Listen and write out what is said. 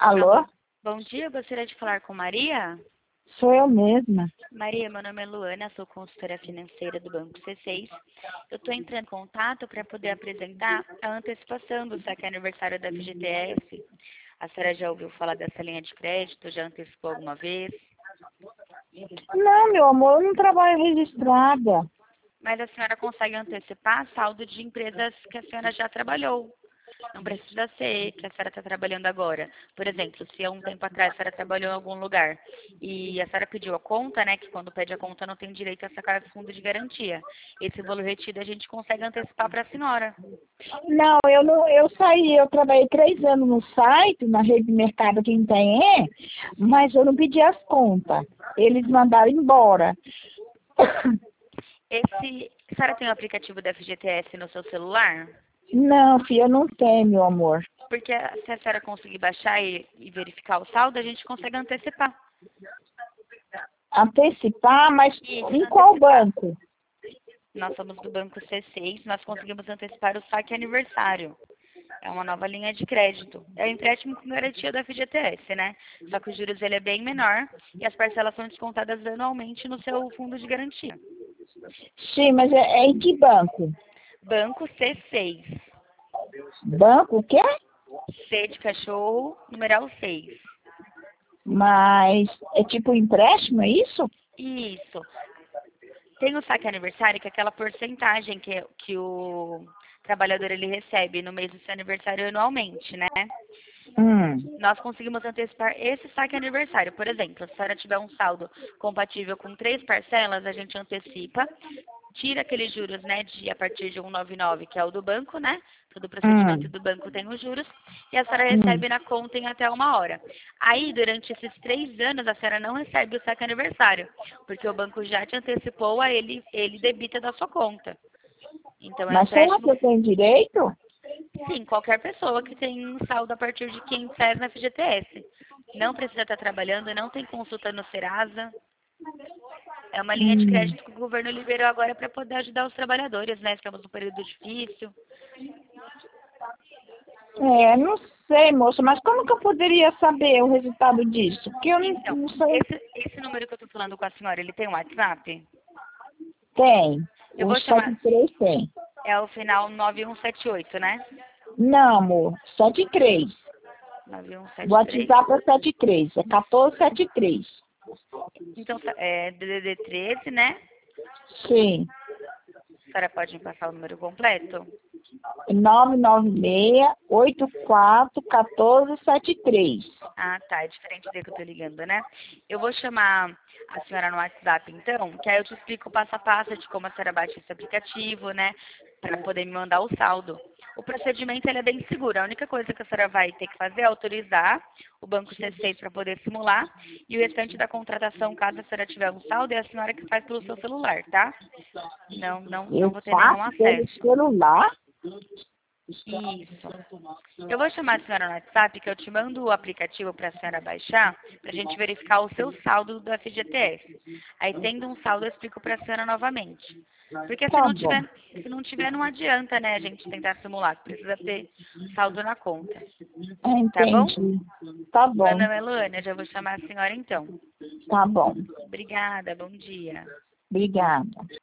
Alô? Bom dia, eu gostaria de falar com Maria. Sou eu mesma. Maria, meu nome é Luana, sou consultora financeira do Banco C6. Eu estou entrando em contato para poder apresentar a antecipação do saque aniversário da FGTS. A senhora já ouviu falar dessa linha de crédito? Já antecipou alguma vez? Não, meu amor, eu não trabalho registrada. Mas a senhora consegue antecipar saldo de empresas que a senhora já trabalhou. Não precisa ser que a senhora está trabalhando agora. Por exemplo, se há um tempo atrás a senhora trabalhou em algum lugar e a senhora pediu a conta, né, que quando pede a conta não tem direito a sacar fundo de garantia. Esse valor retido a gente consegue antecipar para a senhora. Não, eu saí, eu trabalhei 3 anos no site, na rede de mercado que tem, mas eu não pedi as contas. Eles mandaram embora. A senhora tem o aplicativo da FGTS no seu celular? Não, filha, eu não tenho, meu amor. Porque se a senhora conseguir baixar e verificar o saldo, a gente consegue antecipar. Antecipar, mas Isso, em qual antecipar. banco? Nós somos do Banco C6, nós conseguimos antecipar o saque aniversário. É uma nova linha de crédito. É o empréstimo com garantia da FGTS, né? Só que os juros ele é bem menor e as parcelas são descontadas anualmente no seu fundo de garantia. Sim, mas é em que banco? Banco C6. Banco o quê? C de cachorro, numeral 6. Mas é tipo empréstimo, é isso? Isso. Tem o saque aniversário, que é aquela porcentagem que o trabalhador ele recebe no mês do seu aniversário anualmente, né? Nós conseguimos antecipar esse saque aniversário. Por exemplo, se a senhora tiver um saldo compatível com 3 parcelas, a gente antecipa, tira aqueles juros, né, de a partir de 199, que é o do banco, né? Todo procedimento do banco tem os juros, e a senhora recebe na conta em até 1 hora. Aí, durante esses 3 anos, a senhora não recebe o saque aniversário, porque o banco já te antecipou, a ele debita da sua conta. Então, é um Mas será que empréstimo. eu tenho direito? Sim, qualquer pessoa que tem um saldo a partir de R$ 500 na FGTS. Não precisa estar trabalhando, não tem consulta no Serasa. É uma linha de Hum. crédito que o governo liberou agora para poder ajudar os trabalhadores, né? Estamos num período difícil. Não sei, moça, mas como que eu poderia saber o resultado disso? Porque eu não, Então, não sei. esse número que eu estou falando com a senhora, ele tem um WhatsApp? Tem. Eu O vou chamar. 73 tem. É o final 9178, né? Não, amor. 73. O 9173. WhatsApp é 73. É 1473. Então, é DDD 13, né? Sim. A senhora pode me passar o número completo? 996-84-1473. Ah, tá. É diferente daí que eu tô ligando, né? Eu vou chamar a senhora no WhatsApp, então, que aí eu te explico o passo a passo de como a senhora baixa esse aplicativo, né? Para poder me mandar o saldo. O procedimento ele é bem seguro. A única coisa que a senhora vai ter que fazer é autorizar o Banco C6 para poder simular e o restante da contratação, caso a senhora tiver um saldo, é a senhora que faz pelo seu celular, tá? Não Eu vou ter nenhum faço pelo acesso. celular? Isso. Eu vou chamar a senhora no WhatsApp, que eu te mando o aplicativo para a senhora baixar, para a gente verificar o seu saldo da FGTS. Aí, tendo um saldo, eu explico para a senhora novamente. Porque Tá bom. se não tiver, não adianta, né, a gente tentar simular. Precisa ter saldo na conta. Tá bom? Entendi. Tá Meu bom. nome é Luana, já vou chamar a senhora então. Tá bom. Obrigada, bom dia. Obrigada.